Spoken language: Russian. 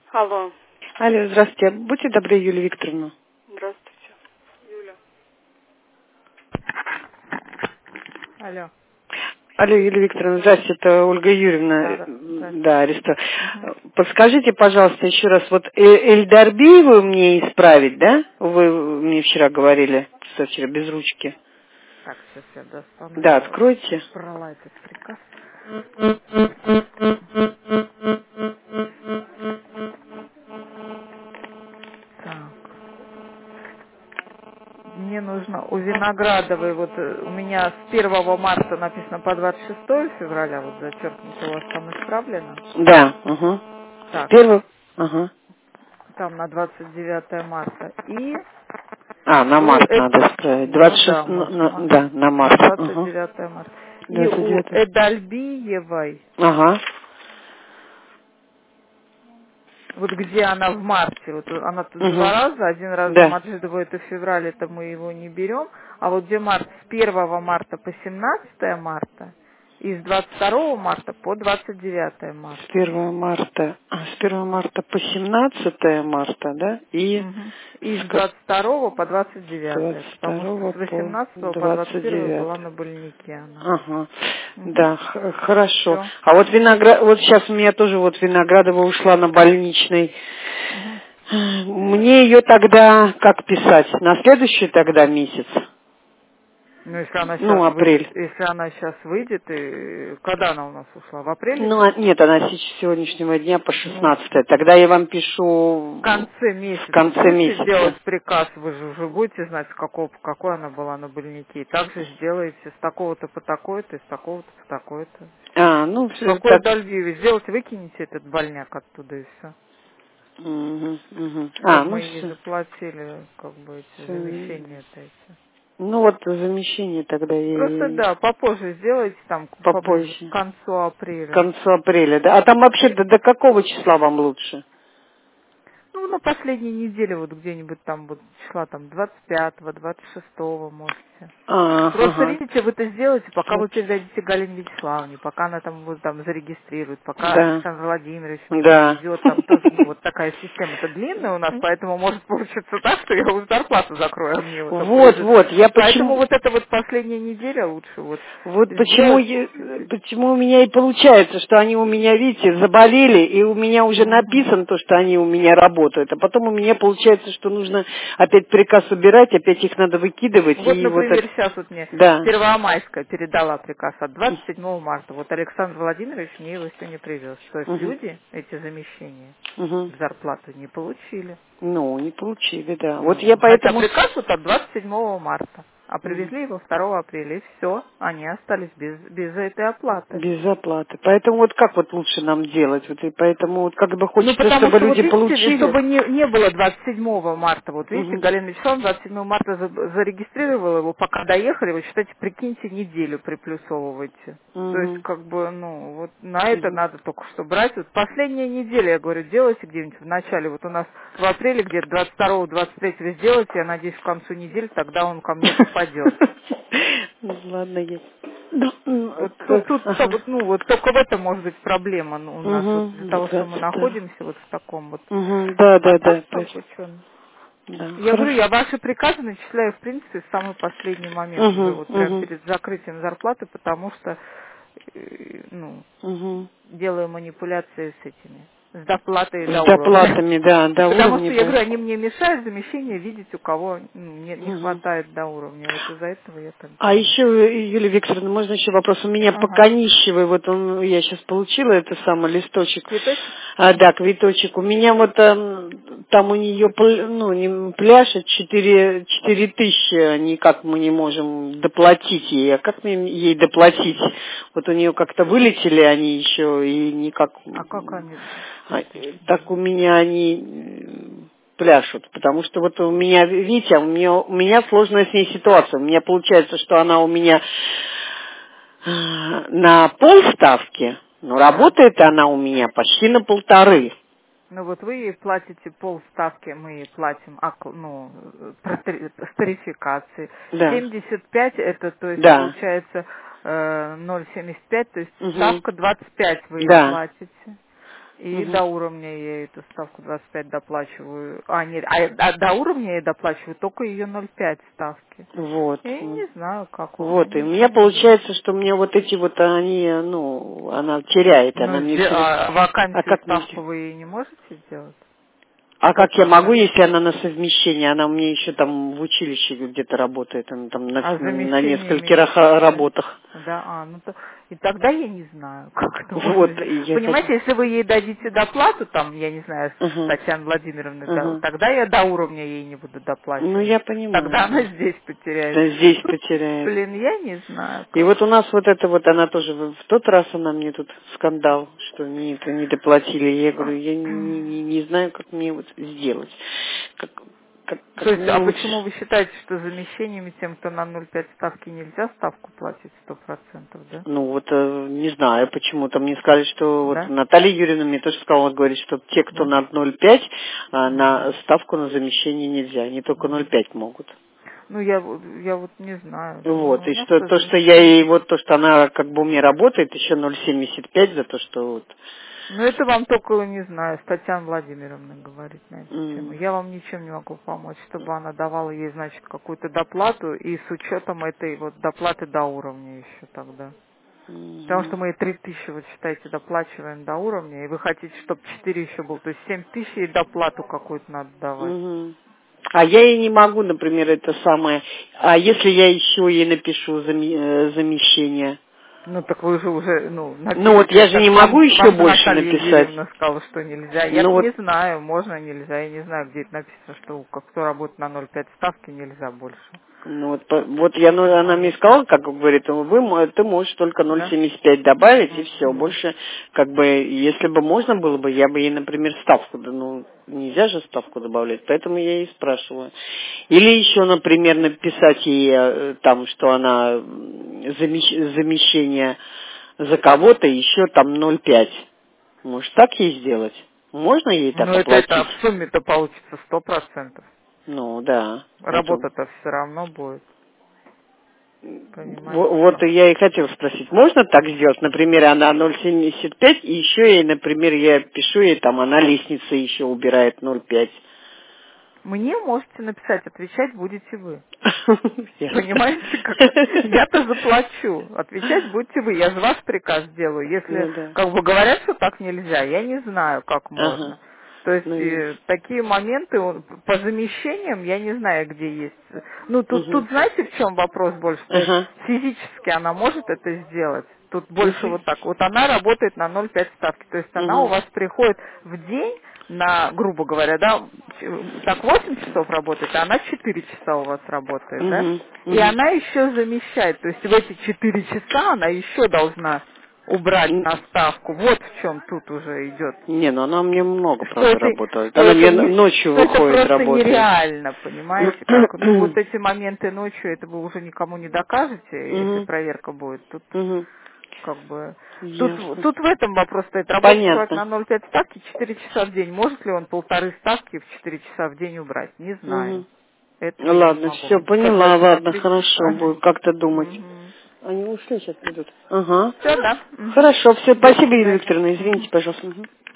Алло. Алло, здравствуйте. Будьте добры, Юлия Викторовна. Здравствуйте. Юля. Алло. Алло, Юлия Викторовна, здравствуйте, это Ольга Юрьевна. Да, здравствуйте. Да, Аристо. Угу. Подскажите, пожалуйста, еще раз, вот Эльдарбиеву мне исправить, да? Вы мне вчера говорили, что вчера без ручки. Так, сейчас я достану. Да, Я откройте. брала этот приказ. Так. Мне нужно у Виноградовой, вот у меня с 1 марта написано по 26 февраля, вот зачеркнуто, у вас там исправлено. Да, угу. С Так, первого? Ага. там на 29 марта. И На у, март надо исправить. ну да, 26, можно да, на на март. Угу. 29 марта. И у 29. Эдальбиевой, Ага. вот где она в марте, вот она тут два Угу. раза, один раз за Да. Маджидово это в феврале, это мы его не берем, а вот где март с 1 марта по 17 марта и с 22 марта по 29 С марта. 1 марта, с 1 марта по 17 марта, да? И Мгм. И с с 22 по 29, потому что 22 с по 18 по 21 29. была на больнике она. Ага, Угу. да, хорошо. Все. А вот вот сейчас у меня тоже вот Виноградова ушла на больничный. Мне ее тогда как писать? На следующий тогда месяц? Ну, если она Ну, сейчас выйдет, апрель. если она сейчас выйдет, и когда она у нас ушла? В апреле? Ну, нет, она с сегодняшнего дня по Ну, 16. Тогда я вам в пишу конце в месяца конце будете месяца. делать приказ, вы же уже будете знать, какой она была на больнике. И также сделаете с такого-то по такой-то, и с такого-то по такой-то. Ну, В все какой так. дальбиве сделать, выкинете этот больняк оттуда и все. Мгм, мгм. Чтобы Ну мы ей все. заплатили, как бы, эти замещения-то эти. Ну вот замещение тогда Просто, и да, попозже сделайте, там, поближе к попозже. концу К апреля. концу апреля, да? А там вообще до какого числа вам лучше? Ну, на последней неделе, вот где-нибудь там, вот числа там 25-го, 26-го можете. Просто, Ага. видите, вы это сделаете, пока вы 20. передадите Галине Вячеславовне, пока она там вот там зарегистрирует, пока Да. Александр Владимирович мне Да. переведет, там тоже, ну, вот такая система-то длинная у нас, поэтому может получиться так, что я уже зарплату закрою, а мне вот там Вот, придет. вот, я Поэтому почему... вот эта вот последняя неделя лучше вот Вот почему, сделать. почему у меня и получается, что они у меня, видите, заболели, и у меня уже Мгм. написано то, что они у меня работают, а потом у меня получается, что нужно опять приказ убирать, опять их надо выкидывать, Вот, и вот это... например, сейчас вот мне Да. Первомайская передала приказ от 27 марта. Вот Александр Владимирович мне его сегодня привез. То есть Мгм. люди эти замещения Мгм. в зарплату не получили. Ну, не получили, да. Вот я Ну, хотя поэтому... приказ вот от 27 марта. А Мгм. привезли его 2 апреля. И все, они остались без этой оплаты. Без оплаты. Поэтому вот как вот лучше нам делать? Вот и поэтому вот как бы Ну, хочется, потому чтобы что, вот люди видите, получили. чтобы не было 27 марта, вот видите, Мгм. Галина Вячеславовна 27 марта зарегистрировала его, пока доехали, вот считайте, прикиньте, неделю приплюсовывайте. То есть, Мгм. как бы, ну, вот на это Мгм. надо только что брать. Вот последняя неделя, я говорю, делайте где-нибудь в начале, вот у нас в апреле где-то 22-23 сделайте, я надеюсь, к концу недели тогда он ко мне попадет. Ну, ладно, есть. Да, Вот тут ага. ну, вот только в этом может быть проблема, ну, у нас вот из-за Угу. того, что мы 22. находимся вот в таком вот. Угу. Да, А да, так, да. как бы, что? Да, Я говорю, хорошо. я ваши приказы начисляю, в принципе, в самый последний момент уже, Угу. вот прям Угу. перед закрытием зарплаты, потому что, ну, Угу. делаю манипуляции с этими, с доплатой С до уровня. доплатами, да, до Потому уровня что, я был. говорю, они мне мешают замещение видеть, у кого не Угу. хватает до уровня. Вот из-за этого я так А делаю. еще, Юлия Викторовна, можно еще вопрос? У меня по Ага. Конищевой, вот я сейчас получила это самый листочек, Цветочек? да, квиточек. У меня вот там у нее, ну, пляж 4 тысячи, никак мы не можем доплатить ей. А как мне ей доплатить? Вот у нее как-то вылетели они еще и никак... А как они а, 3000 Так у делают? меня они пляшут, потому что вот у меня, видите, у меня сложная с ней ситуация. У меня получается, что она у меня на полставки, но Да. работает она у меня почти на 1,5. Ну вот вы ей платите полставки, мы ей платим ну, старификации. Да, 75 это, то есть да, получается 0,75, то есть угу, ставка 25 вы ей да. платите. И до уровня я эту ставку 25 доплачиваю. Нет, до уровня я доплачиваю только ее 0,5 ставки. Вот. Я не знаю, как вам. Вот, и у меня получается, что мне вот эти вот, они, ну, она теряет, она мне все... А Вакансию как мне... ставку вы ей не можете сделать? А как я могу, 100%. если она на совмещение? Она у меня еще там в училище где-то работает, она там на Замещение нескольких имеете в виду? работах. Да, и тогда я не знаю, как это можно Вот, сделать. и я хочу... Понимаете, если вы ей дадите доплату, там, я не знаю, с Ага, Татьяной Владимировной, ага. тогда я до уровня ей не буду Ну, доплачивать. я понимаю, Тогда она да. здесь потеряет. Да, здесь Тут, потеряет. я не знаю, И как. вот у нас вот это вот, она тоже в тот раз она мне тут скандал, что не доплатили. Я говорю, я не знаю, как мне вот сделать. Как, То как есть, мне а лучше. почему вы считаете, что замещениями тем, кто на 0,5 ставки нельзя ставку платить 100%, да? Ну вот, не знаю, почему-то мне сказали, что вот Да? Наталья Юрьевна мне тоже сказала, говорит, что те, кто Да? на 0,5, Мгм. на ставку на замещение нельзя, они только Мгм. 0,5 могут. Ну, я вот не знаю. Вот, Думаю, у и нас что то, тоже. что я ей, вот то, что она как бы у меня работает, еще 0,75 за то, что вот. Ну, это вам только, не знаю, Татьяна Владимировна говорит на эту тему. М, Я вам ничем не могу помочь, чтобы она давала ей, значит, какую-то доплату и с учетом этой вот доплаты до уровня еще тогда. Потому что мгм, мы ей 3000, вот считайте, доплачиваем до уровня, и вы хотите, чтобы 4 еще было, то есть 7000 ей доплату какую-то надо давать. мгм. А я ей не могу, например, это самое. А если я еще ей напишу замещение? Ну, так вы же уже, Ну вот напишите, я же не как могу еще вам же больше Наталья написать. Юрьевна сказала, что нельзя. Я Ну вот, не знаю, можно, нельзя. Я не знаю, где это написано, что кто работает на 0,5 ставки, нельзя больше. ну вот, вот я, ну, она мне сказала, как говорит, ты можешь только Да? 0,75 добавить и все. Мгм. Больше, как бы, если бы можно было бы, я бы ей, например, ставку, ну, нельзя же ставку добавлять, поэтому я ей спрашиваю. Или еще, например, написать ей там, что она замещение за кого-то еще там 0,5. Может, так ей сделать? Можно ей так Ну, это оплатить? в сумме-то получится 100%. Ну, да. Это Работа-то все равно будет, понимаете? Вот и я и хотела спросить, можно так сделать? Например, она 0,75, и еще ей, например, я пишу ей, там, она лестница еще убирает 0,5. Мне можете написать, отвечать будете вы. Ясно. Понимаете, как я-то заплачу. Отвечать будете вы. Я же ваш приказ делаю. Если Ну да. как бы говорят, что так нельзя, я не знаю, как Ага. можно. То есть Ну ясно. такие моменты по замещениям я не знаю, где есть. Ну, Угу. тут знаете, в чем вопрос больше? То есть Ага. физически она может это сделать. Тут Ну, больше вот так. Вот она работает на 0,5 ставки. То есть она у Угу. вас приходит в день на, грубо говоря, да, так 8 часов работает, а она 4 часа у вас работает, да? Угу. И Угу. она еще замещает. То есть в эти 4 часа она еще должна убрать на ставку. Вот в чем тут уже идет. Не, ну она мне много, Что правда, это, работает. Она мне ночью что это выходит, просто работает. нереально, понимаете, как? Ну вот эти моменты ночью, это вы уже никому не докажете, если Угу. проверка будет. Тут Угу. как бы Ясно. тут в этом вопрос стоит. Работает человек Понятно. на 0,5 ставки 4 часа в день. Может ли он 1,5 ставки в 4 часа в день убрать? Не знаю. Угу. Это я не Ладно, могу все, вам поняла, сказать. ладно, Смотрите хорошо, сами. буду как-то думать. Мгм. Они ушли, сейчас придут. Ага. Все, да. Мгм. Хорошо, все, До спасибо, Ирина свидания. Викторовна, Мгм. извините, пожалуйста. Мгм.